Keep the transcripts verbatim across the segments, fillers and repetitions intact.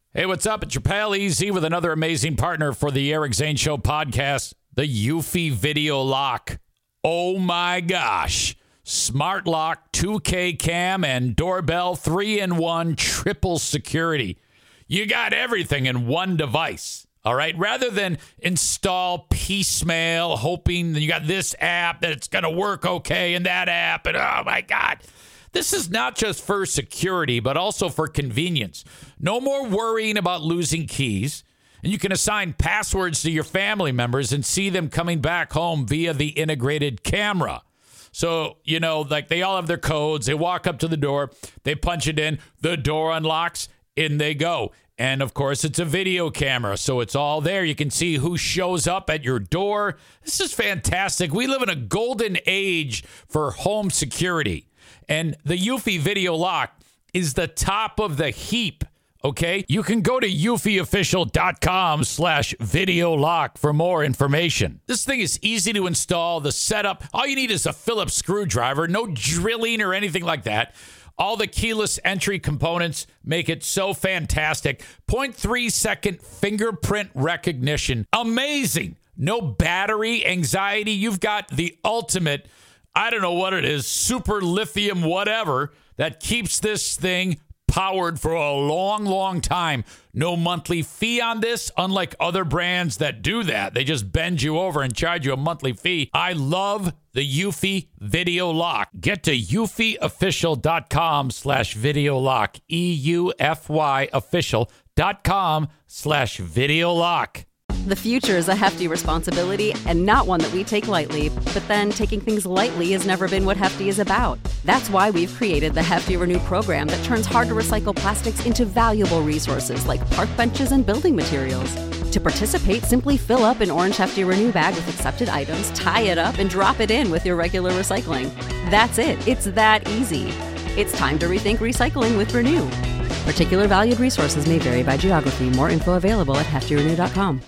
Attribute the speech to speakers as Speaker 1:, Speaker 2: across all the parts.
Speaker 1: Hey, what's up? It's your pal Easy with another amazing partner for the Eric Zane Show podcast, the Eufy Video Lock. Oh my gosh. Smart lock, two K cam, and doorbell, three in one, triple security. You got everything in one device, all right? Rather than install piecemeal, hoping that you got this app, that it's going to work okay, and that app, and oh my God. This is not just for security, but also for convenience. No more worrying about losing keys. And you can assign passwords to your family members and see them coming back home via the integrated camera. So, you know, like they all have their codes. They walk up to the door. They punch it in. The door unlocks. In they go. And, of course, it's a video camera, so it's all there. You can see who shows up at your door. This is fantastic. We live in a golden age for home security. And the Eufy Video Lock is the top of the heap, okay? You can go to eufyofficial.com slash video lock for more information. This thing is easy to install. The setup, all you need is a Phillips screwdriver, no drilling or anything like that. All the keyless entry components make it so fantastic. zero point three second fingerprint recognition. Amazing. No battery anxiety. You've got the ultimate, I don't know what it is, super lithium whatever that keeps this thing powered for a long, long time. No monthly fee on this, unlike other brands that do that. They just bend you over and charge you a monthly fee. I love the Eufy Video Lock. Get to eufyofficial.com slash video lock. E U F Y official.com slash video lock.
Speaker 2: The future is a hefty responsibility and not one that we take lightly. But then taking things lightly has never been what Hefty is about. That's why we've created the Hefty Renew program that turns hard-to-recycle plastics into valuable resources like park benches and building materials. To participate, simply fill up an orange Hefty Renew bag with accepted items, tie it up, and drop it in with your regular recycling. That's it. It's that easy. It's time to rethink recycling with Renew. Particular valued resources may vary by geography. More info available at hefty renew dot com.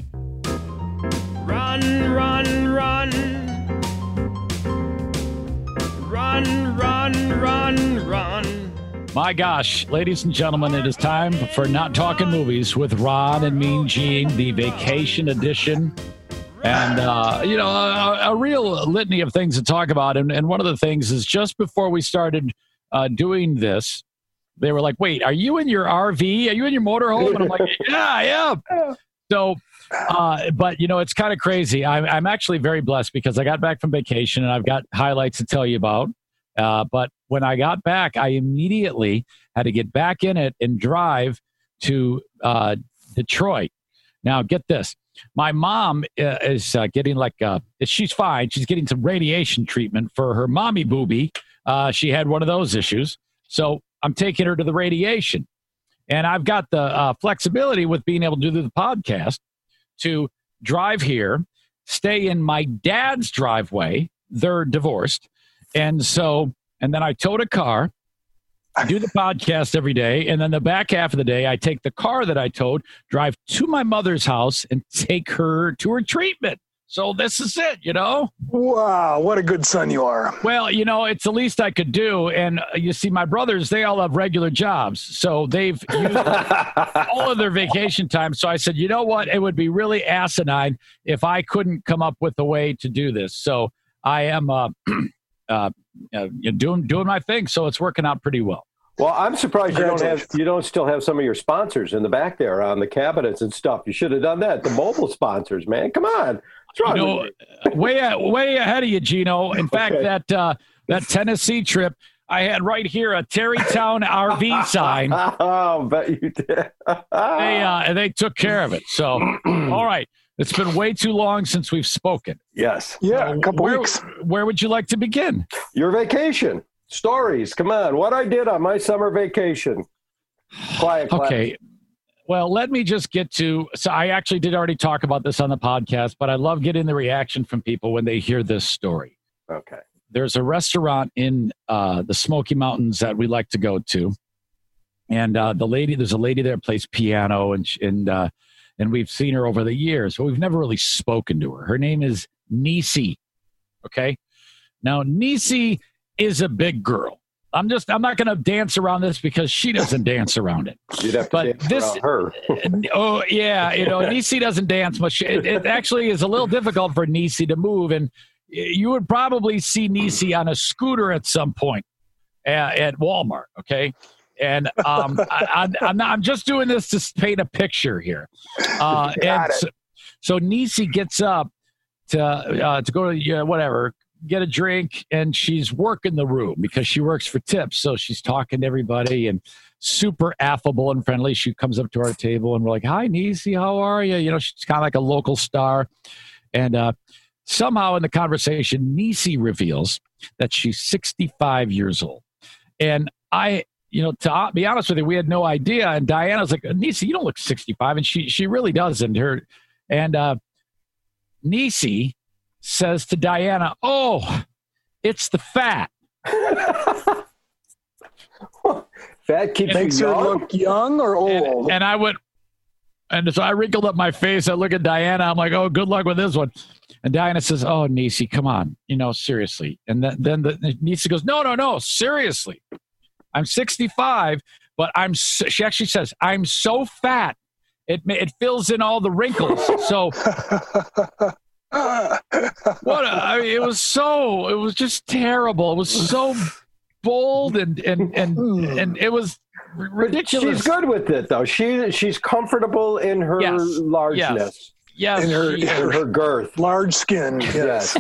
Speaker 3: Run, run, run. Run, run, run, run.
Speaker 1: My gosh, ladies and gentlemen, it is time for Not Talking Movies with Ron and Mean Gene, the vacation edition. And, uh, you know, a, a real litany of things to talk about. And, and one of the things is just before we started uh, doing this, they were like, wait, are you in your R V? Are you in your motorhome? And I'm like, yeah, I am. So, uh, but, you know, it's kind of crazy. I'm, I'm actually very blessed because I got back from vacation and I've got highlights to tell you about. Uh, but when I got back, I immediately had to get back in it and drive to uh, Detroit. Now, get this. My mom uh, is uh, getting like, uh, she's fine. She's getting some radiation treatment for her mommy boobie. Uh, she had one of those issues. So I'm taking her to the radiation. And I've got the uh, flexibility with being able to do the podcast to drive here, stay in my dad's driveway. They're divorced. And so, and then I towed a car, I do the podcast every day. And then the back half of the day, I take the car that I towed, drive to my mother's house and take her to her treatment. So this is it, you know?
Speaker 4: Wow, what a good son you are.
Speaker 1: Well, you know, it's the least I could do. And uh, you see, my brothers, they all have regular jobs. So they've used all of their vacation time. So I said, you know what? It would be really asinine if I couldn't come up with a way to do this. So I am uh, uh, uh, doing doing my thing. So it's working out pretty well.
Speaker 5: Well, I'm surprised you don't have you don't still have some of your sponsors in the back there on the cabinets and stuff. You should have done that. The mobile sponsors, man. Come on.
Speaker 1: You know, way way ahead of you, Gino. In fact,
Speaker 5: Okay.
Speaker 1: that uh, that Tennessee trip, I had right here a Terrytown R V sign.
Speaker 5: Oh, bet you did.
Speaker 1: They uh, they took care of it. So, all right, it's been way too long since we've spoken.
Speaker 5: Yes.
Speaker 4: Yeah, a couple
Speaker 1: where,
Speaker 4: weeks.
Speaker 1: Where would you like to begin?
Speaker 5: Your vacation stories. Come on. What I did on my summer vacation. Quiet class.
Speaker 1: Okay. Well, let me just get to, so I actually did already talk about this on the podcast, but I love getting the reaction from people when they hear this story.
Speaker 5: Okay.
Speaker 1: There's a restaurant in uh, the Smoky Mountains that we like to go to. And uh, the lady, there's a lady there that plays piano, and and uh, and we've seen her over the years, but we've never really spoken to her. Her name is Nisi. Okay. Now, Nisi is a big girl. I'm just, I'm not going to dance around this because she doesn't dance around it.
Speaker 5: You'd have to
Speaker 1: But
Speaker 5: dance
Speaker 1: this-
Speaker 5: around her.
Speaker 1: Oh, yeah. You know, Niecy doesn't dance much. It, it actually is a little difficult for Niecy to move. And you would probably see Niecy on a scooter at some point at, at Walmart. Okay. And um, I, I, I'm, not, I'm just doing this to paint a picture here. Uh, and
Speaker 4: Got it.
Speaker 1: so, so Niecy gets up to uh, to go to yeah, whatever, get a drink, and she's working the room because she works for tips. So she's talking to everybody and super affable and friendly. She comes up to our table and we're like, "Hi, Niecy, how are you?" You know, she's kind of like a local star. And uh, somehow in the conversation, Niecy reveals that she's sixty-five years old. And I, you know, to be honest with you, we had no idea. And Diana's like, "Niecy, you don't look sixty-five," and she she really doesn't. Her and uh, Niecy says to Diana, "Oh, it's the fat."
Speaker 5: Fat keeps
Speaker 4: Makes
Speaker 5: you
Speaker 4: her
Speaker 5: young.
Speaker 4: look young or old?
Speaker 1: And, and I went, and so I wrinkled up my face. I look at Diana. I'm like, "Oh, good luck with this one." And Diana says, "Oh, Niecy, come on, you know, seriously." And then then the, Niecy goes, "No, no, no, seriously. I'm sixty-five, but I'm." So, she actually says, "I'm so fat, it ma- it fills in all the wrinkles." So what? A, I mean, it was so. It was just terrible. It was so bold and and and and it was r- ridiculous.
Speaker 5: She's good with it, though. She she's comfortable in her
Speaker 1: Yes.
Speaker 5: largeness,
Speaker 1: Yes,
Speaker 4: In her-
Speaker 1: she-
Speaker 5: in her girth.
Speaker 4: Large skin. Yes.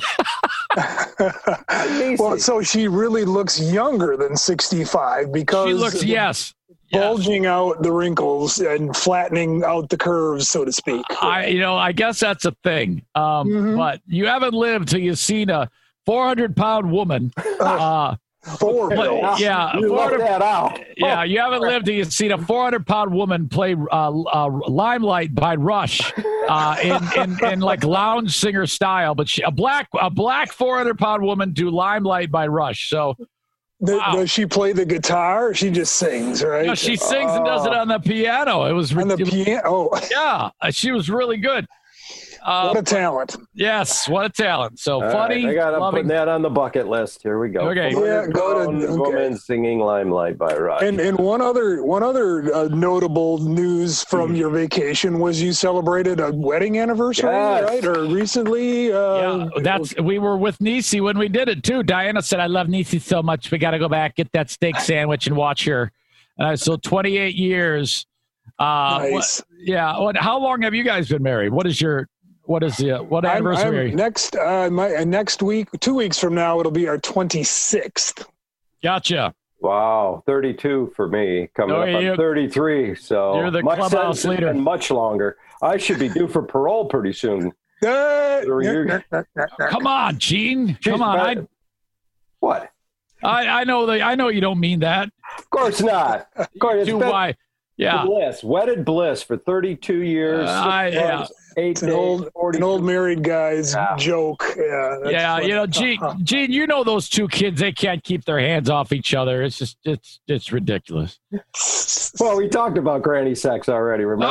Speaker 5: Yes.
Speaker 4: Well, so she really looks younger than sixty-five because
Speaker 1: she looks
Speaker 4: of the
Speaker 1: yes. yes.
Speaker 4: bulging out the wrinkles and flattening out the curves, so to speak.
Speaker 1: I, you know, I guess that's a thing. Um,
Speaker 4: Mhm.
Speaker 1: But you haven't lived till you've seen a four hundred pound woman. Uh,
Speaker 4: Four
Speaker 1: play-
Speaker 4: pills.
Speaker 1: yeah,
Speaker 5: You left
Speaker 1: 400
Speaker 5: that out.
Speaker 1: yeah, you haven't lived till you've seen a four hundred pound woman play uh, uh, Limelight by Rush uh, in, in, in like lounge singer style. But she, a black a black four hundred pound woman do Limelight by Rush. So
Speaker 4: Th-
Speaker 1: Wow.
Speaker 4: Does she play the guitar? Or she just sings, right?
Speaker 1: you know, she sings and does it on the piano. It was
Speaker 4: on the
Speaker 1: it was-
Speaker 4: piano. Oh,
Speaker 1: yeah, uh, she was really good. Uh,
Speaker 4: what a talent!
Speaker 1: yes, what a talent. So
Speaker 5: All
Speaker 1: funny,
Speaker 5: right, I got. I'm
Speaker 1: loving.
Speaker 5: putting that on the bucket list. Here we go.
Speaker 1: Okay.
Speaker 4: Yeah, go to- okay.
Speaker 5: Woman singing "Limelight" by Rush.
Speaker 4: And and one other one other uh, notable news from your vacation was you celebrated a wedding anniversary,
Speaker 5: Yes.
Speaker 4: right? Or recently? Uh,
Speaker 1: Yeah, that's we were with Niecy when we did it too. Diana said, "I love Niecy so much. We got to go back, get that steak sandwich, and watch her." And I so twenty-eight years. Uh,
Speaker 4: nice.
Speaker 1: what- yeah. What? How long have you guys been married? What is your what is the what
Speaker 4: I'm-
Speaker 1: anniversary?
Speaker 4: I'm next uh, my uh, next week, two weeks from now, it'll be our twenty-sixth.
Speaker 1: Gotcha.
Speaker 5: Wow, thirty-two for me. Coming
Speaker 1: Oh,
Speaker 5: up on
Speaker 1: you-
Speaker 5: thirty-three. So
Speaker 1: you're the
Speaker 5: my
Speaker 1: clubhouse
Speaker 5: sentence has
Speaker 1: leader.
Speaker 5: been much longer. I should be due for parole pretty soon.
Speaker 4: Uh,
Speaker 5: You're-
Speaker 1: Come on, Gene. Come
Speaker 5: Jeez,
Speaker 1: on. I,
Speaker 5: man. What?
Speaker 1: I I know that I know you don't mean that.
Speaker 5: Of course not. Of course, it's
Speaker 1: Too
Speaker 5: been
Speaker 1: why? Yeah.
Speaker 5: bliss, wedded bliss for thirty-two years.
Speaker 1: Uh,
Speaker 5: six
Speaker 1: I- yeah.
Speaker 5: months, eight
Speaker 4: It's an
Speaker 5: days,
Speaker 4: old,
Speaker 5: forty
Speaker 4: an old married guy's
Speaker 5: Yeah.
Speaker 4: joke. Yeah, that's
Speaker 1: Yeah,
Speaker 4: funny.
Speaker 1: you know, Gene, Gene, you know those two kids, they can't keep their hands off each other. It's just, it's, it's ridiculous.
Speaker 5: Well, we talked about granny sex already, remember?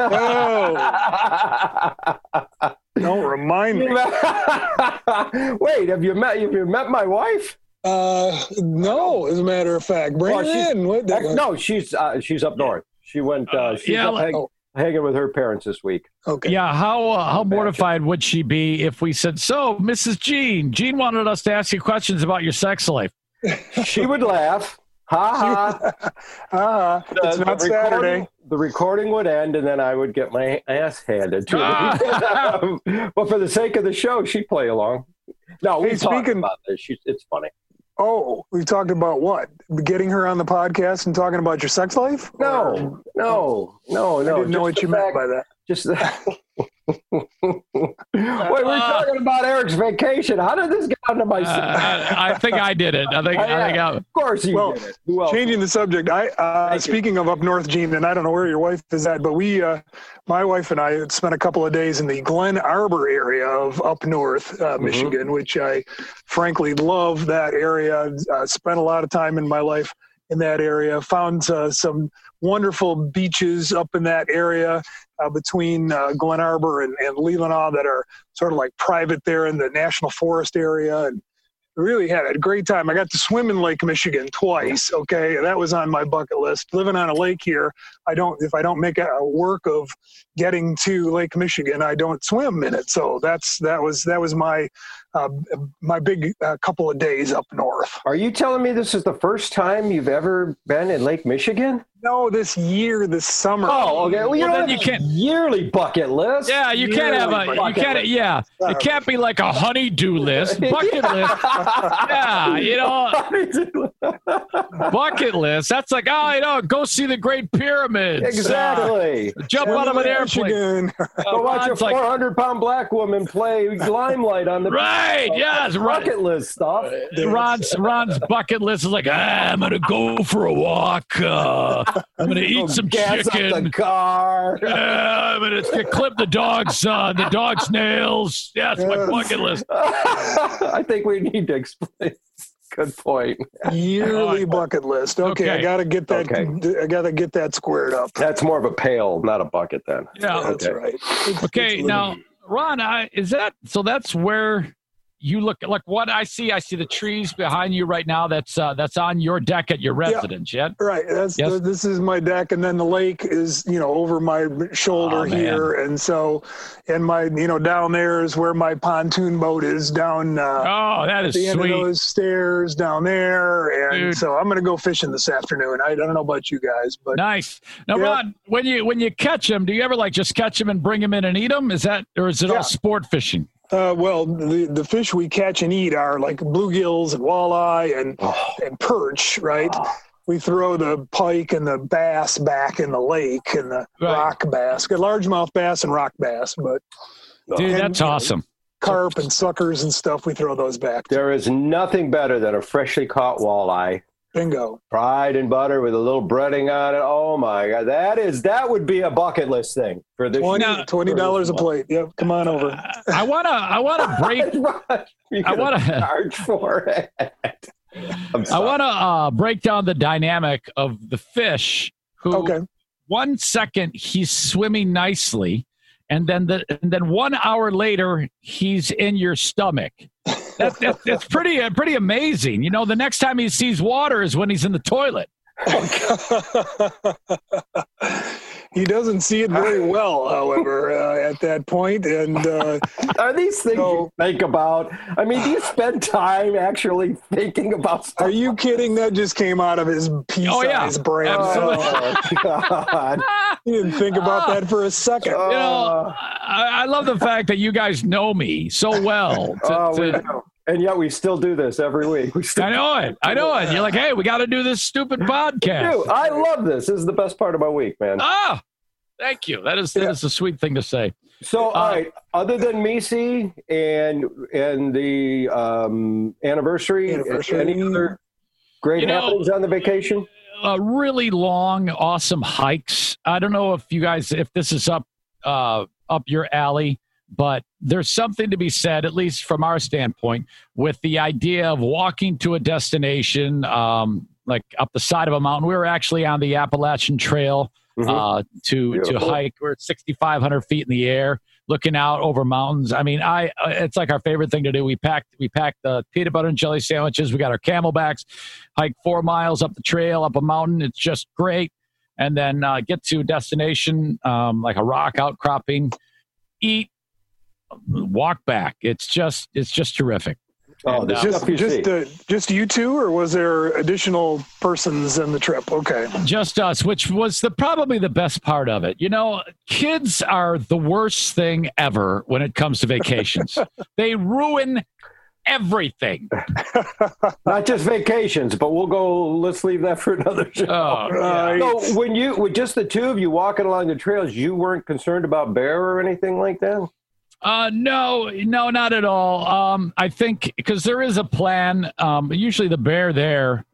Speaker 1: Ah!
Speaker 4: Oh, don't remind me.
Speaker 5: Wait, have you met have you met my wife?
Speaker 4: Uh, no, as a matter of fact, bring
Speaker 5: Well,
Speaker 4: it
Speaker 5: she's-
Speaker 4: in. What the-
Speaker 5: No, she's uh, she's up north. She went. Uh, she's
Speaker 1: yeah,
Speaker 5: up hang,
Speaker 4: oh.
Speaker 5: hanging with her parents this week.
Speaker 4: Okay.
Speaker 1: Yeah, how uh, how
Speaker 5: Imagine.
Speaker 1: mortified would she be if we said, "So, Missus Jean, Jean wanted us to ask you questions about your sex life."
Speaker 5: She would laugh. Ha ha.
Speaker 4: Ah, it's
Speaker 5: The-
Speaker 4: not
Speaker 5: the
Speaker 4: Saturday.
Speaker 5: recording- The recording would end, and then I would get my ass handed to me. But for the sake of the show, she'd play along. No, we
Speaker 4: Hey,
Speaker 5: talked
Speaker 4: speaking-
Speaker 5: about this. She, it's funny.
Speaker 4: Oh, we've talked about what? Getting her on the podcast and talking about your sex life? Or-
Speaker 5: No, no, no,
Speaker 4: I
Speaker 5: no.
Speaker 4: didn't know
Speaker 5: just
Speaker 4: what
Speaker 5: the
Speaker 4: you meant
Speaker 5: fact-
Speaker 4: by that.
Speaker 5: Just Wait, we're talking about Eric's vacation. How did this get onto my?
Speaker 1: Uh, I think I did it. I think I think I,
Speaker 5: Of course you
Speaker 4: Well,
Speaker 5: did it. Who else?
Speaker 4: Changing the subject, I uh,
Speaker 5: Thank you.
Speaker 4: speaking of up north, Gene, and I don't know where your wife is at, but we, uh, my wife and I, had spent a couple of days in the Glen Arbor area of up north uh,
Speaker 5: Mm-hmm.
Speaker 4: Michigan, which I frankly love that area. Uh, spent a lot of time in my life in that area. Found uh, some wonderful beaches up in that area uh, between uh, Glen Arbor and, and Leelanau that are sort of like private there in the National Forest area, and really had a great time. I got to swim in Lake Michigan twice. Okay, that was on my bucket list. Living on a lake here, I don't. If I don't make a work of getting to Lake Michigan, I don't swim in it. So that's that was that was my uh, my big uh, couple of days up north.
Speaker 5: Are you telling me this is the first time you've ever been in Lake Michigan?
Speaker 4: No, this year, this summer.
Speaker 5: Oh, okay. Well, you
Speaker 1: Well,
Speaker 5: know
Speaker 1: then you can't-
Speaker 5: yearly bucket list.
Speaker 1: Yeah, you can't have a. You
Speaker 5: Bucket
Speaker 1: can't.
Speaker 5: list.
Speaker 1: Yeah, it can't be like a honey-do list, bucket list. Yeah, you know, bucket list. That's like, oh, you know, go see the Great Pyramids.
Speaker 5: Exactly.
Speaker 1: Uh, jump out of an airplane.
Speaker 5: Go watch a
Speaker 1: Ron's like-
Speaker 5: four hundred pound black woman play Limelight on the
Speaker 1: Right. Yes. Right.
Speaker 5: bucket list stuff.
Speaker 1: Ron's Ron's bucket list is like, ah, I'm gonna go for a walk. Uh, I'm gonna eat some
Speaker 5: Gas up
Speaker 1: chicken.
Speaker 5: the car.
Speaker 1: Yeah, I'm gonna clip the dog's uh, the dog's nails. Yeah, that's my
Speaker 4: Yes.
Speaker 1: bucket list.
Speaker 5: I think we need to explain. Good point.
Speaker 4: Yearly bucket list. Okay,
Speaker 1: Okay.
Speaker 4: I gotta get that.
Speaker 5: Okay.
Speaker 4: I gotta get that squared up.
Speaker 5: That's more of a pail, not a bucket then.
Speaker 1: Yeah.
Speaker 4: That's
Speaker 5: Okay.
Speaker 4: right. It's-
Speaker 1: Okay,
Speaker 4: it's
Speaker 1: now,
Speaker 4: living.
Speaker 1: Ron, I, is that so? That's where you look like what I see. I see the trees behind you right now. That's uh, that's on your deck at your residence. Yet,
Speaker 4: Right. That's
Speaker 1: Yes.
Speaker 4: this is my deck, and then the lake is you know over my shoulder
Speaker 1: Oh, man.
Speaker 4: here, and so and my you know down there is where my pontoon boat is down. Uh,
Speaker 1: oh, that
Speaker 4: at
Speaker 1: is
Speaker 4: the end
Speaker 1: sweet.
Speaker 4: of those stairs down there, and
Speaker 1: Dude.
Speaker 4: so I'm gonna go fishing this afternoon. I, I don't know about you guys, but
Speaker 1: Nice. Now,
Speaker 4: Yeah.
Speaker 1: Ron, when you when you catch them, do you ever like just catch them and bring them in and eat them? Is that or is it
Speaker 4: Yeah.
Speaker 1: all sport fishing?
Speaker 4: uh, well, the the fish we catch and eat are like bluegills and walleye and and perch, right? We throw the pike and the bass back in the lake and the
Speaker 1: Right.
Speaker 4: rock bass, got largemouth bass and rock bass, but
Speaker 1: Dude,
Speaker 4: and,
Speaker 1: that's
Speaker 4: you know,
Speaker 1: awesome.
Speaker 4: carp and suckers and stuff, we throw those back.
Speaker 5: There is nothing better than a freshly caught walleye,
Speaker 4: Bingo.
Speaker 5: fried in butter with a little breading on it. Oh my God, that is that would be a bucket list thing for this.
Speaker 4: twenty dollars a plate. Yep, come on over.
Speaker 1: I wanna I wanna break.
Speaker 5: You
Speaker 1: I
Speaker 5: gotta
Speaker 1: wanna-
Speaker 5: charge for it. I'm
Speaker 1: I
Speaker 5: sorry.
Speaker 1: want to uh, break down the dynamic of the fish who
Speaker 4: Okay.
Speaker 1: one second he's swimming nicely and then the, and then one hour later he's in your stomach. That, that, that's pretty uh, pretty amazing. You know, the next time he sees water is when he's in the toilet.
Speaker 4: He doesn't see it very well, however, uh, at that point, and uh,
Speaker 5: Are these things
Speaker 4: So-
Speaker 5: you think about? I mean, do you spend time actually thinking about stuff?
Speaker 4: are you kidding? That just came out of his
Speaker 1: Oh, yeah.
Speaker 4: pea-sized brain.
Speaker 1: Absolutely.
Speaker 5: Oh, God.
Speaker 4: He didn't think about that for a second.
Speaker 1: You know,
Speaker 5: Uh,
Speaker 1: I, I love the fact that you guys know me so well. to-
Speaker 5: oh, we
Speaker 1: to-
Speaker 5: know. And yet we still do this every week. We still
Speaker 1: I know it. I know it. You're like, hey, we got to do this stupid podcast.
Speaker 5: do. I love this. This is the best part of my week, man.
Speaker 1: Ah, thank you. That is that is a sweet thing to say.
Speaker 5: So, all
Speaker 1: Uh,
Speaker 5: right, other than Misi and and the um, anniversary,
Speaker 4: Anniversary.
Speaker 5: any other great
Speaker 1: You know-
Speaker 5: happenings on the vacation?
Speaker 1: Uh, really long, awesome hikes. I don't know if you guys, if this is up uh, up your alley, but there's something to be said, at least from our standpoint, with the idea of walking to a destination, um, like up the side of a mountain. We were actually on the Appalachian Trail
Speaker 5: Mhm.
Speaker 1: uh, to to
Speaker 5: Beautiful.
Speaker 1: hike. We're at sixty-five hundred feet in the air, looking out over mountains. I mean, I uh, it's like our favorite thing to do. We packed we packed the peanut butter and jelly sandwiches. We got our Camelbacks, hike four miles up the trail, up a mountain. It's just great, and then uh, get to a destination um, like a rock outcropping, eat, walk back. It's just it's just terrific.
Speaker 5: Oh,
Speaker 1: And,
Speaker 5: the
Speaker 1: uh,
Speaker 4: Just,
Speaker 5: stuff you
Speaker 4: just,
Speaker 5: see.
Speaker 4: uh, just you two, or was there additional persons in the trip? Okay.
Speaker 1: Just us, which was the probably the best part of it. You know, kids are the worst thing ever when it comes to vacations. They ruin everything.
Speaker 5: Not just vacations, but we'll go. Let's leave that for another show.
Speaker 1: Oh, yeah.
Speaker 4: Right.
Speaker 5: So, when you with just the two of you walking along the trails, you weren't concerned about bear or anything like that?
Speaker 1: Uh, no, no, not at all. Um, I think because there is a plan. Um, usually the bear there,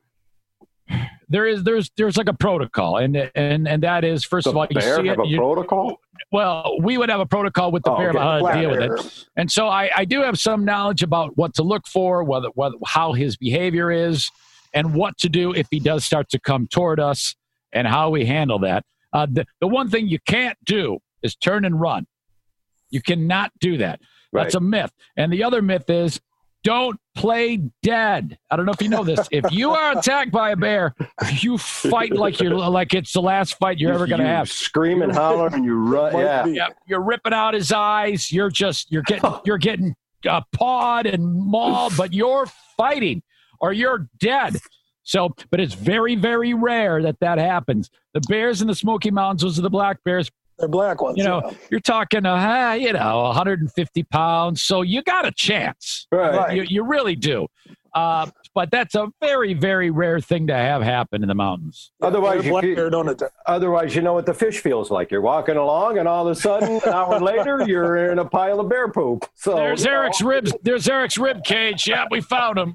Speaker 1: there is there's there's like a protocol, and and and that is first
Speaker 5: The
Speaker 1: of all you
Speaker 5: bear
Speaker 1: see
Speaker 5: have
Speaker 1: it.
Speaker 5: a
Speaker 1: you-
Speaker 5: protocol?
Speaker 1: well, we would have a protocol with the
Speaker 5: Oh,
Speaker 1: bear
Speaker 5: okay.
Speaker 1: about how to
Speaker 4: Black
Speaker 1: deal with
Speaker 4: bear.
Speaker 1: it, and so I I do have some knowledge about what to look for, whether whether how his behavior is, and what to do if he does start to come toward us, and how we handle that. Uh, the the one thing you can't do is turn and run. You cannot do that. That's
Speaker 5: Right.
Speaker 1: a myth. And the other myth is
Speaker 6: don't play dead. I don't know if you know this. If you are attacked by a bear, you fight like you're like it's the last fight you're ever going to have.
Speaker 5: Scream and holler and you run. Yeah.
Speaker 6: yeah, you're ripping out his eyes. You're just you're getting you're getting uh, pawed and mauled, but you're fighting or you're dead. So, but it's very, very rare that that happens. The bears in the Smoky Mountains, those are the black bears.
Speaker 4: They're black ones.
Speaker 6: You know,
Speaker 4: yeah.
Speaker 6: you're talking, uh, you know, one hundred fifty pounds. So you got a chance.
Speaker 5: Right.
Speaker 6: You, you really do. Uh, but that's a very, very rare thing to have happen in the mountains.
Speaker 5: Otherwise,
Speaker 4: black
Speaker 5: you,
Speaker 4: bear don't attack.
Speaker 5: otherwise, you know what the fish feels like. You're walking along, and all of a sudden, an hour later, you're in a pile of bear poop. So
Speaker 6: There's
Speaker 5: you know.
Speaker 6: Eric's ribs. There's Eric's rib cage. Yeah, we found him.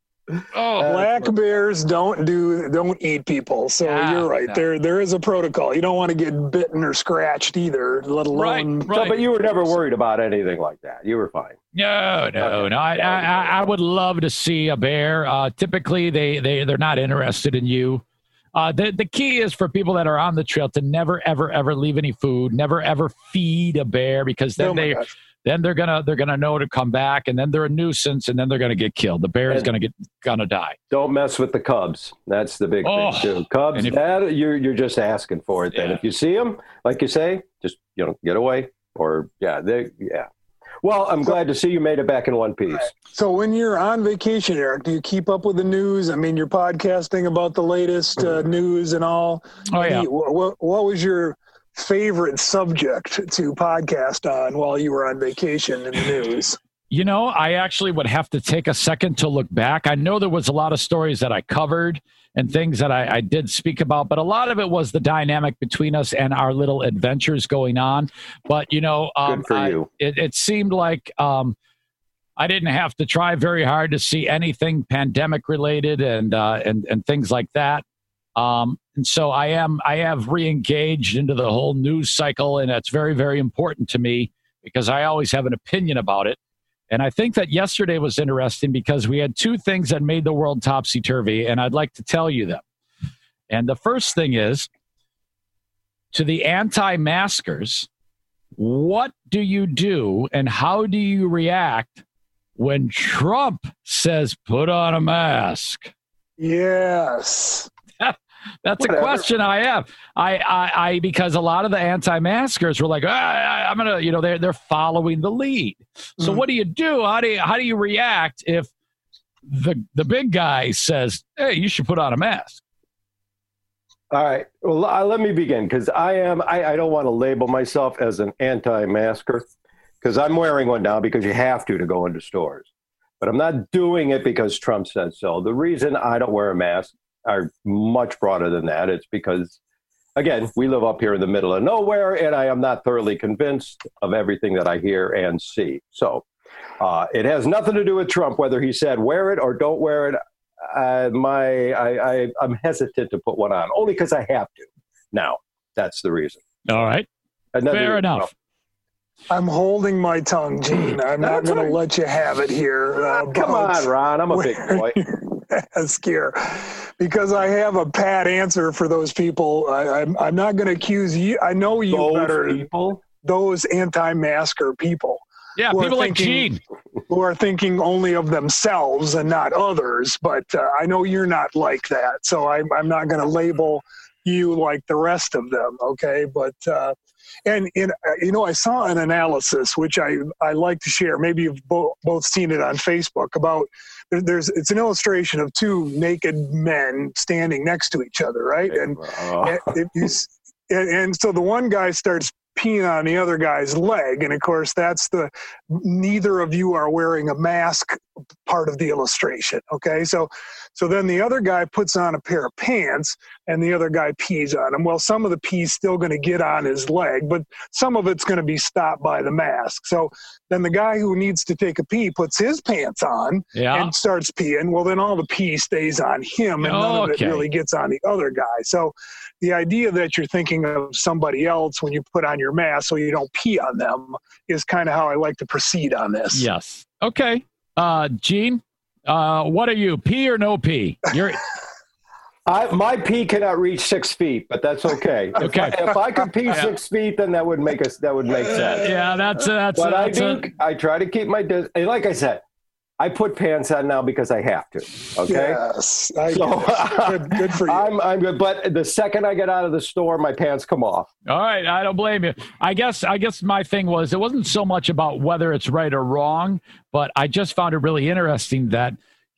Speaker 6: Oh,
Speaker 4: Black bears don't do don't eat people, so
Speaker 6: Ah,
Speaker 4: you're right.
Speaker 6: no.
Speaker 4: There there is a protocol. You don't want to get bitten or scratched either, let alone.
Speaker 6: Right, right.
Speaker 5: So, but you were never worried about anything like that. You were fine.
Speaker 6: No, no, no. I, I, I would love to see a bear. Uh, typically, they they they're not interested in you. Uh, the the key is for people that are on the trail to never, ever, ever leave any food. Never, ever feed a bear because then
Speaker 4: Oh my
Speaker 6: they
Speaker 4: gosh.
Speaker 6: then they're gonna they're gonna know to come back, and then they're a nuisance, and then they're gonna get killed. The bear is
Speaker 5: And-
Speaker 6: gonna get gonna die.
Speaker 5: Don't mess with the cubs. That's the big
Speaker 6: Oh,
Speaker 5: thing too. Cubs,
Speaker 6: and if-
Speaker 5: that you're you're just asking for it. Then
Speaker 6: Yeah.
Speaker 5: if you see them, like you say, just you know get away. Or yeah, they yeah. Well, I'm glad to see you made it back in one piece.
Speaker 4: So when you're on vacation, Eric, do you keep up with the news? I mean, you're podcasting about the latest uh, news and all.
Speaker 6: Oh yeah.
Speaker 4: What, what was your favorite subject to podcast on while you were on vacation in the news?
Speaker 6: You know, I actually would have to take a second to look back. I know there was a lot of stories that I covered and things that I, I did speak about, but a lot of it was the dynamic between us and our little adventures going on. But, you know, um,
Speaker 5: Good for
Speaker 6: I-
Speaker 5: you.
Speaker 6: it, it seemed like um, I didn't have to try very hard to see anything pandemic related and uh, and and things like that. Um, and so I am I have re-engaged into the whole news cycle, and that's very, very important to me because I always have an opinion about it. And I think that yesterday was interesting because we had two things that made the world topsy-turvy, and I'd like to tell you them. And the first thing is, to the anti-maskers, what do you do and how do you react when Trump says, put on a mask?
Speaker 4: Yes.
Speaker 6: That's
Speaker 5: Whatever.
Speaker 6: a question I have. I, I, I, because a lot of the anti-maskers were like, ah, I, I'm gonna, you know, they're they're following the lead. So
Speaker 4: Mhm.
Speaker 6: what do you do? How do you, how do you react if the the big guy says, hey, you should put on a mask?
Speaker 5: All right. Well, uh, let me begin because I am. I, I don't want to label myself as an anti-masker because I'm wearing one now because you have to to go into stores. But I'm not doing it because Trump said so. The reason I don't wear a mask are much broader than that. It's because, again, we live up here in the middle of nowhere, and I am not thoroughly convinced of everything that I hear and see. So uh, it has nothing to do with Trump, whether he said wear it or don't wear it. Uh, my, I, I, I'm hesitant to put one on, only because I have to. Now, that's the reason.
Speaker 6: All right,
Speaker 5: Another-
Speaker 6: fair enough.
Speaker 4: I'm holding my tongue, Gene. I'm not
Speaker 5: That's
Speaker 4: going
Speaker 5: all
Speaker 4: to
Speaker 5: right.
Speaker 4: let you have it here. Uh,
Speaker 5: Come
Speaker 4: about
Speaker 5: on, Ron. I'm a big boy.
Speaker 4: scare, because I have a pat answer for those people. I, I'm, I'm not going to accuse you. I know you
Speaker 5: Those
Speaker 4: better.
Speaker 5: people.
Speaker 4: Those anti-masker people
Speaker 6: Yeah,
Speaker 4: who are
Speaker 6: people like
Speaker 4: thinking-
Speaker 6: Gene.
Speaker 4: who are thinking only of themselves and not others. But uh, I know you're not like that, so I'm, I'm not going to label you like the rest of them. Okay, but. Uh, And, in, uh, you know, I saw an analysis, which I, I like to share. Maybe you've bo- both seen it on Facebook about there, there's it's an illustration of two naked men standing next to each other, right? And,
Speaker 5: Oh.
Speaker 4: and, if you, s- and, and so the one guy starts peeing on the other guy's leg. And of course, that's the neither of you are wearing a mask part of the illustration. Okay. So, so then the other guy puts on a pair of pants and the other guy pees on him. Well, some of the pee's still going to get on his leg, but some of it's going to be stopped by the mask. So then the guy who needs to take a pee puts his pants on
Speaker 6: Yeah.
Speaker 4: and starts peeing. Well, then all the pee stays on him and none of it
Speaker 6: Okay.
Speaker 4: really gets on the other guy. So the idea that you're thinking of somebody else when you put on your mask so you don't pee on them is kind of how I like to proceed on this.
Speaker 6: Yes. Okay. Uh, Gene, uh, what are you? Pee or no pee? You're
Speaker 5: I, my pee cannot reach six feet, but that's okay. If
Speaker 6: Okay.
Speaker 5: I, if I could pee six feet, then that would make us that would make sense.
Speaker 6: yeah. That's uh, that's
Speaker 5: But I
Speaker 6: that's
Speaker 5: do.
Speaker 6: a-
Speaker 5: I try to keep my distance. And like I said, I put pants on now because I have to. Okay.
Speaker 4: Yes. I
Speaker 5: So,
Speaker 4: good, good for you.
Speaker 5: I'm, I'm good. But the second I get out of the store, my pants come off.
Speaker 6: All right, I don't blame you. I guess I guess my thing was it wasn't so much about whether it's right or wrong, but I just found it really interesting that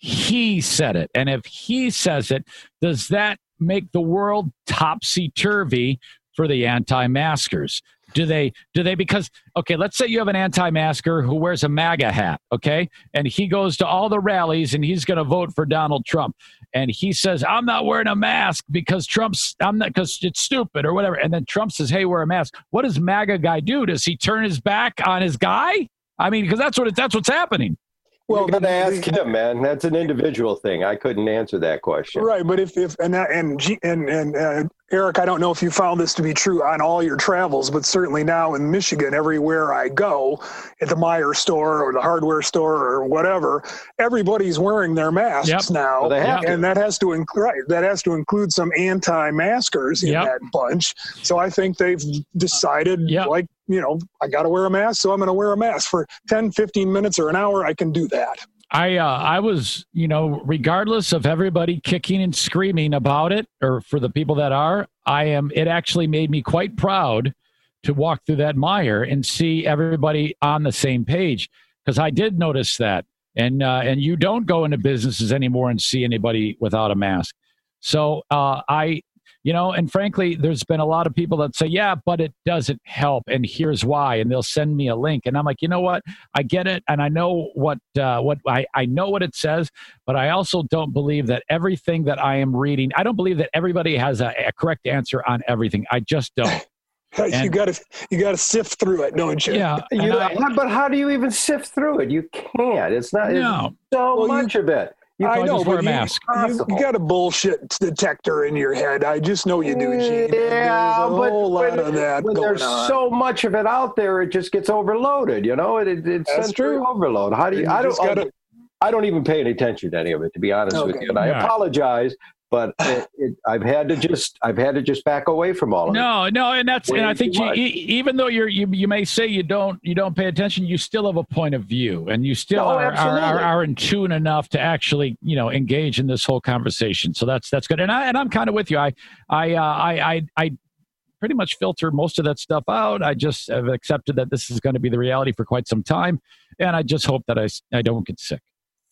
Speaker 6: he said it. And if he says it, does that make the world topsy-turvy for the anti-maskers? Do they, do they, because, okay, let's say you have an anti-masker who wears a MAGA hat, okay? And he goes to all the rallies and he's going to vote for Donald Trump. And he says, I'm not wearing a mask because Trump's, I'm not, because it's stupid or whatever. And then Trump says, hey, wear a mask. What does MAGA guy do? Does he turn his back on his guy? I mean, because that's what it, that's what's happening.
Speaker 5: Well, you got to
Speaker 4: the-
Speaker 5: ask
Speaker 4: the-
Speaker 5: him, man. That's an individual thing. I couldn't answer that question.
Speaker 4: Right, but if if and that- and G- and and uh, Eric, I don't know if you found this to be true on all your travels, but certainly now in Michigan, everywhere I go, at the Meijer store or the hardware store or whatever, everybody's wearing their masks
Speaker 6: Yep.
Speaker 4: now,
Speaker 5: Well, they have to.
Speaker 4: and that has to include right, that has to include some anti-maskers in
Speaker 6: Yep.
Speaker 4: that bunch. So I think they've decided,
Speaker 6: Yep.
Speaker 4: like, you know, I got to wear a mask, so I'm going to wear a mask for ten, fifteen minutes or an hour. I can do that.
Speaker 6: I uh, I was, you know, regardless of everybody kicking and screaming about it, or for the people that are, I am. It actually made me quite proud to walk through that Meijer and see everybody on the same page, because I did notice that, and uh, and you don't go into businesses anymore and see anybody without a mask. So uh, I. You know, and frankly, there's been a lot of people that say, yeah, but it doesn't help. And here's why. And they'll send me a link. And I'm like, you know what? I get it. And I know what uh, what I, I know what it says. But I also don't believe that everything that I am reading, I don't believe that everybody has a, a correct answer on everything. I just don't.
Speaker 4: you
Speaker 6: And-
Speaker 4: got to you got to sift through it, don't you?
Speaker 6: Yeah. and
Speaker 5: You,
Speaker 6: I-
Speaker 5: but how do you even sift through it? You can't. It's not.
Speaker 6: No.
Speaker 5: It's so
Speaker 4: Well, you-
Speaker 5: much of it. You
Speaker 4: I
Speaker 6: I
Speaker 4: know,
Speaker 6: just wear
Speaker 4: but
Speaker 6: a
Speaker 4: you,
Speaker 6: mask.
Speaker 4: you,
Speaker 5: Possible.
Speaker 4: you got a bullshit detector in your head. I just know you do, Gene.
Speaker 5: Yeah,
Speaker 4: There's a
Speaker 5: but
Speaker 4: whole lot
Speaker 5: when,
Speaker 4: of that
Speaker 5: when
Speaker 4: going
Speaker 5: there's
Speaker 4: on.
Speaker 5: so much of it out there, it just gets overloaded. You know, it, it, it's
Speaker 4: That's
Speaker 5: sensory
Speaker 4: true.
Speaker 5: overload. How do you?
Speaker 4: You
Speaker 5: I don't.
Speaker 4: just gotta-
Speaker 5: I don't even pay any attention to any of it, to be honest with
Speaker 4: Okay.
Speaker 5: you. And I
Speaker 6: Yeah.
Speaker 5: apologize, but it, it, I've had to just I've had to just back away from all of it.
Speaker 6: No, no, and that's
Speaker 5: Way
Speaker 6: and I
Speaker 5: too
Speaker 6: think you,
Speaker 5: much.
Speaker 6: e- even though you're you, you may say you don't you don't pay attention, you still have a point of view, and you still
Speaker 5: No,
Speaker 6: are, are, are
Speaker 5: absolutely.
Speaker 6: are in tune enough to actually you know engage in this whole conversation. So that's that's good, and I and I'm kind of with you. I I uh, I I I pretty much filter most of that stuff out. I just have accepted that this is going to be the reality for quite some time, and I just hope that I I don't get sick.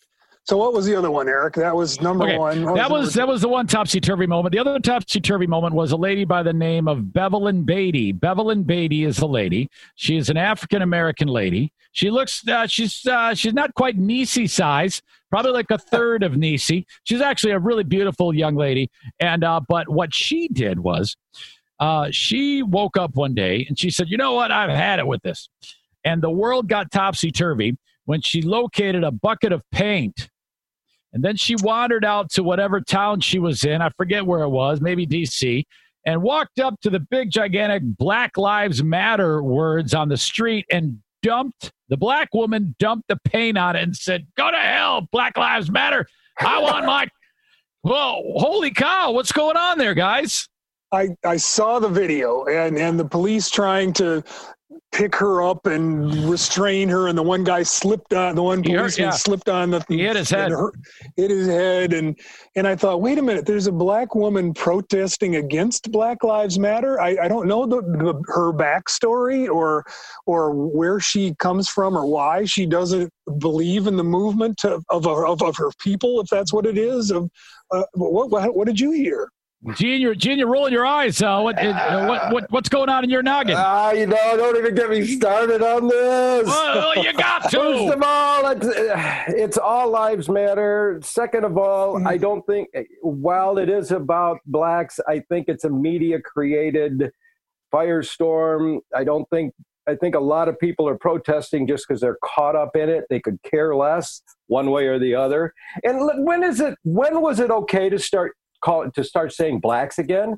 Speaker 4: So what was the other one, Eric? That was number
Speaker 6: Okay,
Speaker 4: one. What
Speaker 6: that was
Speaker 4: number
Speaker 6: that
Speaker 4: two?
Speaker 6: was the one topsy-turvy moment. The other topsy-turvy moment was a lady by the name of Bevelyn Beatty. Bevelyn Beatty is a lady. She is an African-American lady. She looks, uh, she's uh, she's not quite Niecy size, probably like a third of Niecy. She's actually a really beautiful young lady. And uh, but what she did was uh, she woke up one day and she said, you know what? I've had it with this. And the world got topsy-turvy when she located a bucket of paint. And then she wandered out to whatever town she was in. I forget where it was, maybe D C, and walked up to the big, gigantic Black Lives Matter words on the street and dumped, the black woman dumped the paint on it and said, go to hell, Black Lives Matter. I want my, whoa, holy cow, what's going on there, guys?
Speaker 4: I, I saw the video and, and the police trying to pick her up and restrain her, and the one guy slipped on the one
Speaker 6: He hurt-
Speaker 4: policeman
Speaker 6: yeah.
Speaker 4: slipped on the
Speaker 6: He hit his head.
Speaker 4: and her- hit his head and and I thought, wait a minute, there's a black woman protesting against Black Lives Matter. I, I don't know the, the her backstory or or where she comes from or why she doesn't believe in the movement of of, of, of her people, if that's what it is. Of uh, what, what what did you hear?
Speaker 6: Gene, you're, Gene, you're rolling your eyes. Uh, what, uh, what, what, what's going on in your noggin?
Speaker 5: Ah, you know, don't even get me started on this.
Speaker 6: Well, you got
Speaker 5: First
Speaker 6: to.
Speaker 5: of all, it's, it's all lives matter. Second of all, I don't think, while it is about blacks, I think it's a media created firestorm. I don't think, I think a lot of people are protesting just because they're caught up in it. They could care less one way or the other. And look, when is it, when was it okay to start call to start saying blacks again?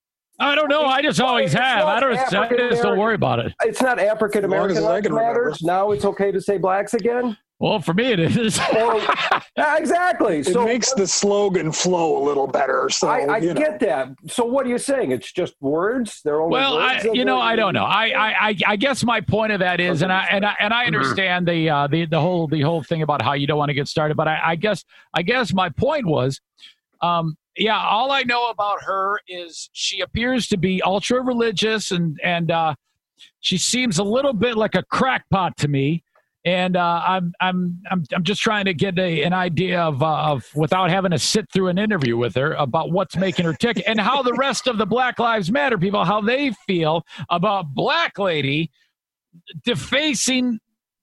Speaker 6: I don't know. I just always
Speaker 5: It's
Speaker 6: have. I
Speaker 5: not
Speaker 6: don't. I just don't
Speaker 5: African-American.
Speaker 6: worry about it.
Speaker 5: It's not African
Speaker 4: As long
Speaker 5: American
Speaker 4: as I
Speaker 5: lives
Speaker 4: can remember.
Speaker 5: matters. Now it's okay to say blacks again.
Speaker 6: Well, for me, it is.
Speaker 5: Well, yeah, exactly.
Speaker 4: It
Speaker 5: So
Speaker 4: makes the slogan flow a little better. So
Speaker 5: I, I
Speaker 4: you know.
Speaker 5: get that. So what are you saying? It's just words? They're only
Speaker 6: Well, I,
Speaker 5: words that
Speaker 6: you know,
Speaker 5: they're-
Speaker 6: I don't know. I, I, I- I guess my point of that is, and I, and I, and I understand the, uh, the, the whole, the whole thing about how you don't want to get started. But I, I guess, I guess my point was, um, yeah, all I know about her is she appears to be ultra religious, and and uh, she seems a little bit like a crackpot to me. And uh, I'm I'm I'm I'm just trying to get a, an idea of uh, of without having to sit through an interview with her about what's making her tick and how the rest of the Black Lives Matter people, how they feel about Black Lady defacing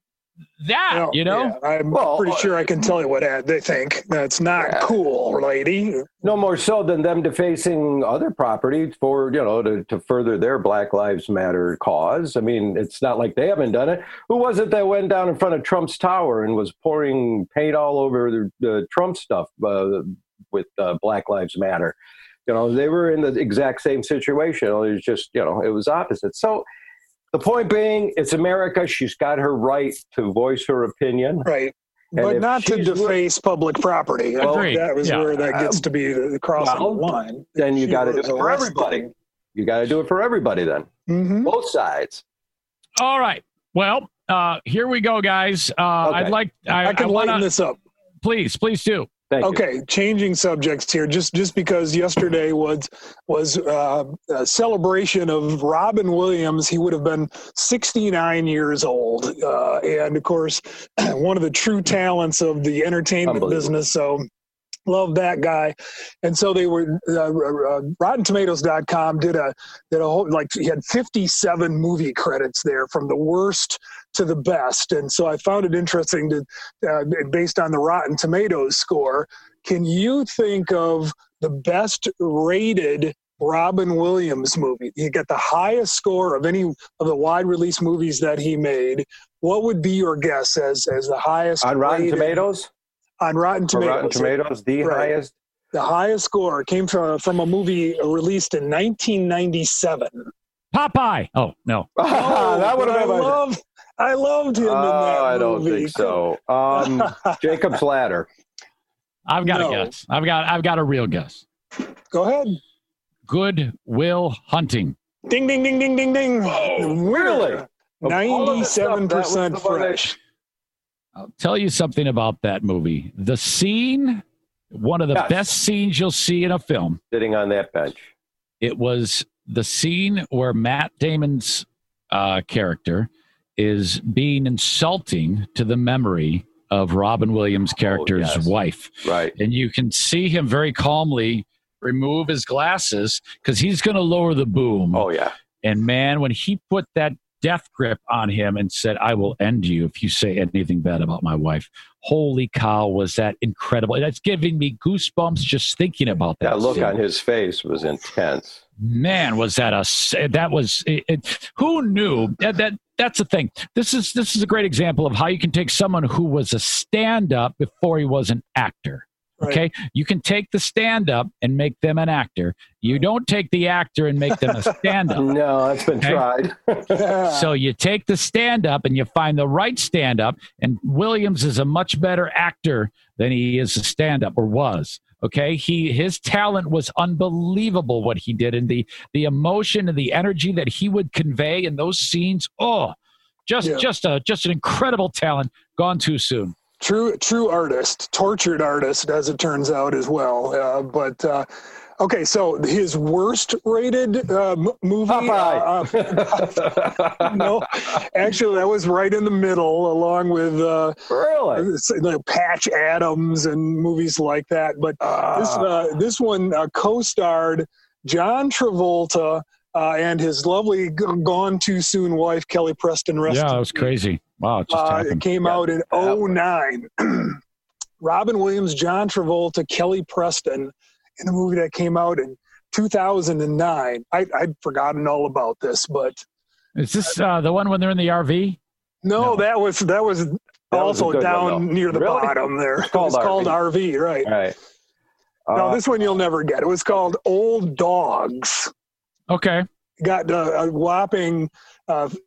Speaker 6: that.
Speaker 4: Well,
Speaker 6: you know,
Speaker 4: yeah, I'm
Speaker 5: Well,
Speaker 4: pretty
Speaker 5: uh,
Speaker 4: sure I can tell you what ad they think. That's not
Speaker 5: Yeah.
Speaker 4: cool, lady.
Speaker 5: No more so than them defacing other property for, you know, to, to further their Black Lives Matter cause. I mean, it's not like they haven't done it. Who was it that went down in front of Trump's tower and was pouring paint all over the, the Trump stuff uh, with uh, Black Lives Matter? You know, they were in the exact same situation. It was just, you know, it was opposite. So the point being, it's America. She's got her right to voice her opinion.
Speaker 4: Right.
Speaker 5: And
Speaker 4: But
Speaker 5: if
Speaker 4: not to
Speaker 5: she's
Speaker 4: deface public property.
Speaker 5: Well,
Speaker 6: Agreed.
Speaker 4: That was
Speaker 6: Yeah.
Speaker 4: where that gets to be the crossing
Speaker 5: Well,
Speaker 4: the line.
Speaker 5: Then you
Speaker 4: She
Speaker 5: got to do
Speaker 4: was
Speaker 5: it for
Speaker 4: arrested.
Speaker 5: everybody. You got to do it for everybody then.
Speaker 4: Mhm.
Speaker 5: Both sides.
Speaker 6: all right. Well, uh, here we go, guys. Uh,
Speaker 5: Okay.
Speaker 6: I'd like I,
Speaker 4: I can
Speaker 6: I wanna,
Speaker 4: lighten this up.
Speaker 6: please, please do.
Speaker 5: Thank you.
Speaker 4: Okay, changing subjects here. Just just because yesterday was was uh, a celebration of Robin Williams. He would have been sixty-nine years old, uh, and of course, one of the true talents of the entertainment
Speaker 5: Unbelievable.
Speaker 4: business. So, love that guy. And so they were. Uh, uh, Rotten Tomatoes dot com did a did a whole like he had fifty-seven movie credits there from the worst to the best. And so I found it interesting to, uh, based on the Rotten Tomatoes score, can you think of the best rated Robin Williams movie? He got the highest score of any of the wide release movies that he made. What would be your guess as, as the highest
Speaker 5: On Rotten
Speaker 4: rated-
Speaker 5: Tomatoes?
Speaker 4: On Rotten
Speaker 5: For
Speaker 4: Tomatoes.
Speaker 5: Rotten Tomatoes, the
Speaker 4: Right.
Speaker 5: highest?
Speaker 4: The highest score came from, from a movie released in nineteen ninety-seven.
Speaker 6: Popeye. Oh no.
Speaker 5: that would
Speaker 4: but
Speaker 5: have
Speaker 4: I
Speaker 5: been.
Speaker 4: love, I loved him in that
Speaker 5: Oh, I don't
Speaker 4: movie.
Speaker 5: think so. Um, Jacob's Ladder.
Speaker 6: I've got
Speaker 4: No.
Speaker 6: a guess. I've got I've got a real guess.
Speaker 4: Go ahead.
Speaker 6: Good Will Hunting.
Speaker 4: Ding, ding, ding, ding, ding, ding.
Speaker 5: really? Of all of the stuff,
Speaker 4: ninety-seven percent
Speaker 5: that was the one that-
Speaker 4: fresh.
Speaker 6: I'll tell you something about that movie. The scene, one of the
Speaker 5: Yes.
Speaker 6: best scenes you'll see in a film.
Speaker 5: Sitting on that bench.
Speaker 6: It was the scene where Matt Damon's uh, character is being insulting to the memory of Robin Williams' character's
Speaker 5: yes.
Speaker 6: wife.
Speaker 5: Right.
Speaker 6: And you can see him very calmly remove his glasses because he's going to lower the boom.
Speaker 5: Oh, yeah.
Speaker 6: And man, when he put that death grip on him and said, I will end you if you say anything bad about my wife. Holy cow, was that incredible. That's giving me goosebumps just thinking about that.
Speaker 5: That look
Speaker 6: scene.
Speaker 5: on his face was intense.
Speaker 6: Man, was that a that was it, it, who knew that, that that's the thing. This is this is a great example of how you can take someone who was a stand-up before he was an actor. Okay, you can take the stand-up and make them an actor. You don't take the actor and make them a stand-up.
Speaker 5: No, that's been
Speaker 6: Okay.
Speaker 5: tried.
Speaker 6: So you take the stand-up and you find the right stand-up, and Williams is a much better actor than he is a stand-up or was. Okay, he his talent was unbelievable what he did, and the the emotion and the energy that he would convey in those scenes. Oh, just
Speaker 4: Yeah.
Speaker 6: just a just an incredible talent gone too soon.
Speaker 4: True, true artist, tortured artist, as it turns out as well. Uh, but uh, okay, so his worst rated uh, m- movie.
Speaker 5: Popeye.
Speaker 4: Uh, uh, no, actually, that was right in the middle, along with uh,
Speaker 5: Really?
Speaker 4: like Patch Adams and movies like that. But this uh, this one uh, co-starred John Travolta uh, and his lovely g- gone too soon wife Kelly Preston. Rest
Speaker 6: Yeah,
Speaker 4: in
Speaker 6: that was
Speaker 4: peace.
Speaker 6: crazy. Wow, it just
Speaker 4: Uh,
Speaker 6: happened.
Speaker 4: it came
Speaker 5: Yeah.
Speaker 4: out in oh nine. Robin Williams, John Travolta, Kelly Preston in a movie that came out in two thousand nine. I, I'd forgotten all about this, but
Speaker 6: Is this uh, the one when they're in the R V?
Speaker 4: no,
Speaker 6: No.
Speaker 4: that was that was
Speaker 5: was
Speaker 4: also
Speaker 5: a good
Speaker 4: down
Speaker 5: one, though.
Speaker 4: near the
Speaker 5: Really?
Speaker 4: bottom there.
Speaker 5: It's called
Speaker 4: it was called
Speaker 5: R V.
Speaker 4: R V, right?
Speaker 5: Right.
Speaker 4: no,
Speaker 5: Uh,
Speaker 4: this one you'll never get. It was called Old Dogs.
Speaker 6: Okay.
Speaker 4: Got uh, a whopping uh,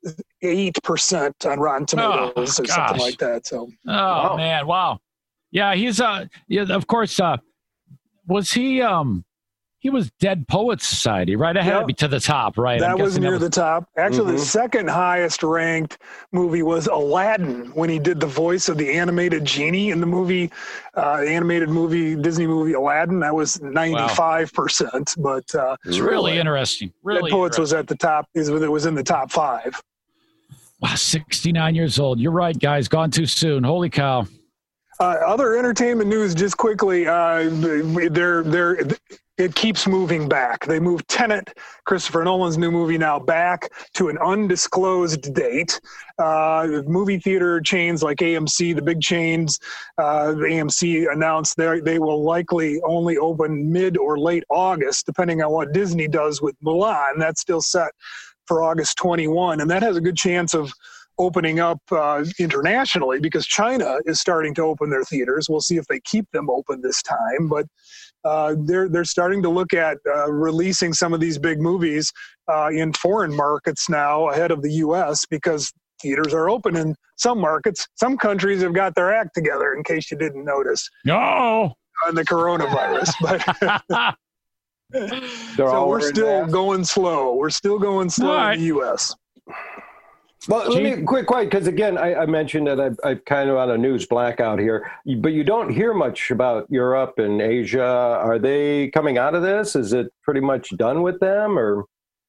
Speaker 4: eight percent on Rotten Tomatoes
Speaker 6: Oh,
Speaker 4: or something
Speaker 6: gosh.
Speaker 4: like that. So,
Speaker 6: Oh
Speaker 5: Wow.
Speaker 6: man, wow. Yeah, he's uh yeah, of course uh was he um he was Dead Poets Society, right? I had
Speaker 4: Yep.
Speaker 6: to be to the top, right? I'm
Speaker 4: that was
Speaker 6: guessing
Speaker 4: near
Speaker 6: that
Speaker 4: the top. Actually,
Speaker 5: Mhm.
Speaker 4: the second highest ranked movie was Aladdin, when he did the voice of the animated genie in the movie, uh, the animated movie, Disney movie Aladdin. That was ninety-five percent. But uh,
Speaker 6: It's really interesting. Really
Speaker 4: Dead Poets
Speaker 6: interesting.
Speaker 4: was at the top. It was in the top five.
Speaker 6: Wow, sixty-nine years old. You're right, guys. Gone too soon. Holy cow.
Speaker 4: Uh, other entertainment news, just quickly. Uh, they're they're. It keeps moving back. They moved Tenet, Christopher Nolan's new movie, now back to an undisclosed date. Uh, movie theater chains like A M C, the big chains, uh, the A M C announced they they will likely only open mid or late August, depending on what Disney does with Mulan. That's still set for August twenty-first, and that has a good chance of opening up uh, internationally because China is starting to open their theaters. We'll see if they keep them open this time, but uh, they're they're starting to look at uh, releasing some of these big movies uh, in foreign markets now ahead of the U S because theaters are open in some markets. Some countries have got their act together, in case you didn't notice,
Speaker 6: No.
Speaker 4: on the coronavirus. But
Speaker 5: They're
Speaker 4: so
Speaker 5: all
Speaker 4: we're
Speaker 5: wearing
Speaker 4: still
Speaker 5: masks.
Speaker 4: going slow. We're still going slow
Speaker 6: All right.
Speaker 4: in the U S.
Speaker 5: Well, let me quick, quick, because again, I, I mentioned that I've, I've kind of on a news blackout here, but you don't hear much about Europe and Asia. Are they coming out of this? Is it pretty much done with them, or?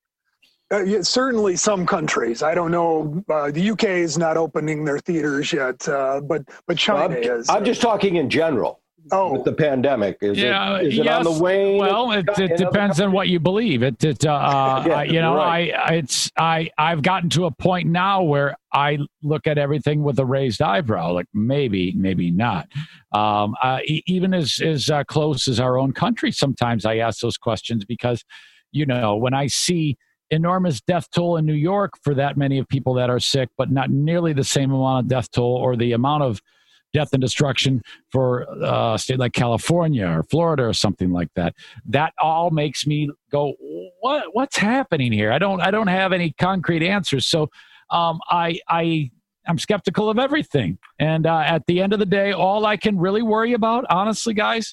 Speaker 4: Uh, yeah, certainly some countries. I don't know. Uh, the U K is not opening their theaters yet, uh, but but China
Speaker 5: I'm,
Speaker 4: is.
Speaker 5: I'm just talking in general.
Speaker 4: Oh,
Speaker 5: With the pandemic, is
Speaker 6: Yeah,
Speaker 5: it is it
Speaker 6: yes.
Speaker 5: on the wane?
Speaker 6: Well, it,
Speaker 5: in
Speaker 6: it
Speaker 5: other
Speaker 6: depends on what you believe. It, it uh, uh,
Speaker 5: Yeah,
Speaker 6: I- you know,
Speaker 5: right.
Speaker 6: I, I, it's, I, I've gotten to a point now where I look at everything with a raised eyebrow. Like maybe, maybe not. Um, uh, e- even as as uh, close as our own country, sometimes I ask those questions because, you know, when I see enormous death toll in New York for that many of people that are sick, but not nearly the same amount of death toll or the amount of death and destruction for uh, a state like California or Florida or something like that. That all makes me go, what what's happening here? I don't I don't have any concrete answers. So um, I I I'm skeptical of everything. And uh, at the end of the day, all I can really worry about, honestly, guys,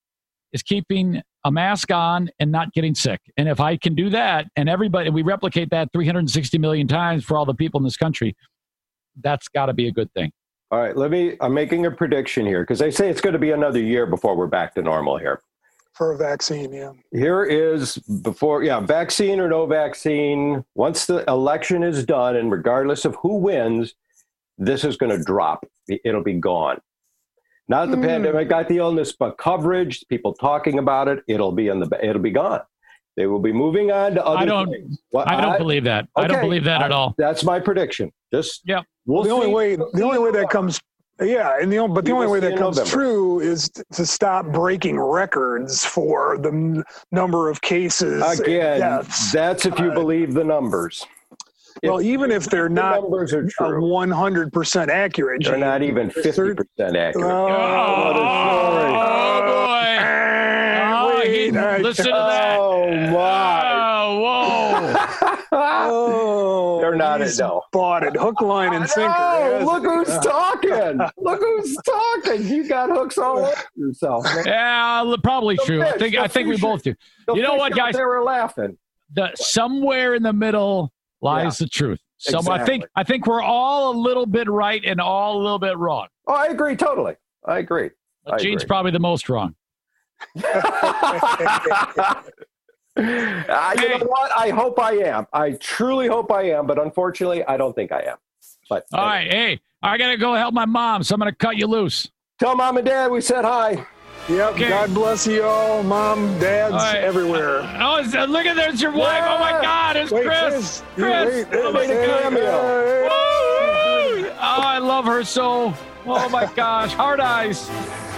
Speaker 6: is keeping a mask on and not getting sick. And if I can do that, and everybody, we replicate that three hundred sixty million times for all the people in this country, that's got to be a good thing.
Speaker 5: All right, let me. I'm making a prediction here because they say it's going to be another year before we're back to normal here.
Speaker 4: for a vaccine, yeah.
Speaker 5: Here is before, yeah, vaccine or no vaccine. Once the election is done, and regardless of who wins, this is going to drop. It'll be gone. Not the
Speaker 4: Mm.
Speaker 5: pandemic got the illness, but coverage, people talking about it. It'll be in the. It'll be gone. They will be moving on to other
Speaker 6: I don't.
Speaker 5: things. Well,
Speaker 6: I don't believe that. I don't
Speaker 5: okay,
Speaker 6: believe that at
Speaker 5: I-
Speaker 6: all.
Speaker 5: That's my prediction. Just
Speaker 6: Yep.
Speaker 5: We'll
Speaker 4: the only
Speaker 5: see.
Speaker 4: way,
Speaker 5: We'll
Speaker 4: the
Speaker 5: see
Speaker 4: only way
Speaker 5: in
Speaker 4: that
Speaker 5: November.
Speaker 4: comes, yeah, and the only, but the
Speaker 5: We
Speaker 4: only
Speaker 5: will
Speaker 4: way
Speaker 5: see
Speaker 4: that
Speaker 5: in
Speaker 4: comes
Speaker 5: November.
Speaker 4: true is t- to stop breaking records for the m- number of cases and
Speaker 5: Again,
Speaker 4: deaths.
Speaker 5: that's if you
Speaker 4: Uh,
Speaker 5: believe the numbers.
Speaker 4: Well, even if they're
Speaker 5: the
Speaker 4: not
Speaker 5: numbers are
Speaker 4: a
Speaker 5: true,
Speaker 4: one hundred percent accurate,
Speaker 5: they're
Speaker 4: Gene,
Speaker 5: not even
Speaker 4: there's
Speaker 5: fifty
Speaker 4: certain-
Speaker 5: percent accurate.
Speaker 4: Oh, what a story.
Speaker 6: Oh, boy. Oh,
Speaker 4: Wait,
Speaker 6: he-
Speaker 4: I-
Speaker 6: listen to that.
Speaker 5: Oh my!
Speaker 6: Oh, whoa.
Speaker 4: Oh,
Speaker 5: They're not
Speaker 4: he's
Speaker 5: it, no.
Speaker 4: bought it, hook, line, and sinker.
Speaker 5: Oh,
Speaker 4: Yes.
Speaker 5: look who's talking! Look who's talking! You got hooks all over yourself. man.
Speaker 6: Yeah, l- probably
Speaker 5: The
Speaker 6: true. I
Speaker 5: fish,
Speaker 6: think
Speaker 5: the
Speaker 6: I think we
Speaker 5: fish.
Speaker 6: both do.
Speaker 5: The
Speaker 6: You know
Speaker 5: fish
Speaker 6: what,
Speaker 5: out
Speaker 6: guys?
Speaker 5: They were laughing.
Speaker 6: The somewhere in the middle lies the truth. So I think
Speaker 5: Exactly.
Speaker 6: I think we're all a little bit right and all a little bit wrong.
Speaker 5: Oh, I agree totally. I agree.
Speaker 6: But
Speaker 5: I
Speaker 6: Gene's
Speaker 5: agree.
Speaker 6: probably the most wrong.
Speaker 5: Uh, you know what? I hope I am. I truly hope I am, but unfortunately, I don't think I am. But
Speaker 6: All right, hey, I gotta go help my mom, so I'm gonna cut you loose.
Speaker 5: tell mom and dad we said hi.
Speaker 4: Yep.
Speaker 6: Okay.
Speaker 4: God bless you all, mom, dads,
Speaker 6: All right.
Speaker 4: everywhere.
Speaker 6: Oh, is that, look at there's your wife. Oh my God, it's
Speaker 4: Wait,
Speaker 6: Chris.
Speaker 4: Chris.
Speaker 6: Chris.
Speaker 4: Wait,
Speaker 6: Oh my
Speaker 5: made a
Speaker 6: God.
Speaker 5: cameo.
Speaker 6: Woo! Oh, I love her so. Oh my gosh, hard eyes.